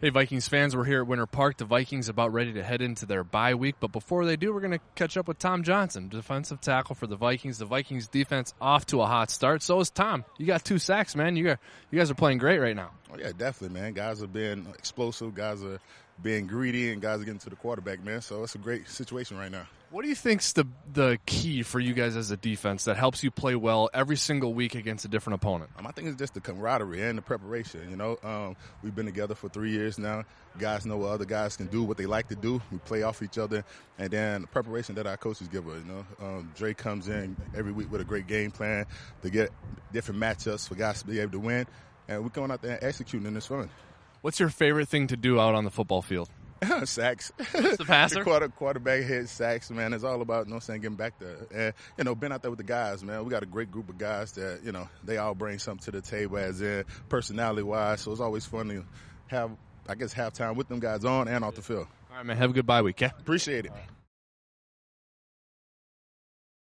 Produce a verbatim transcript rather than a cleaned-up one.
Hey, Vikings fans, we're here at Winter Park. The Vikings about ready to head into their bye week, but before they do, we're going to catch up with Tom Johnson, defensive tackle for the Vikings. The Vikings defense off to a hot start. So is Tom. You got two sacks, man. You got, you guys are playing great right now. Oh, yeah, definitely, man. Guys are being explosive. Guys are being greedy, and guys are getting to the quarterback, man. So it's a great situation right now. What do you think's the the key for you guys as a defense that helps you play well every single week against a different opponent? Um, I think it's just the camaraderie and the preparation. You know, um, we've been together for three years now. Guys know what other guys can do, what they like to do. We play off each other, and then the preparation that our coaches give us. You know, um, Dre comes in every week with a great game plan to get different matchups for guys to be able to win, and we're going out there and executing, and it's fun. What's your favorite thing to do out on the football field? Sacks. The passer? The quarter, quarterback hit sacks, man. It's all about, you know what I'm saying, getting back there. And, you know, been out there with the guys, man. We got a great group of guys that, you know, they all bring something to the table as in personality-wise. So it's always fun to have, I guess, halftime with them guys on and off the field. All right, man. Have a good bye week, yeah? Appreciate it.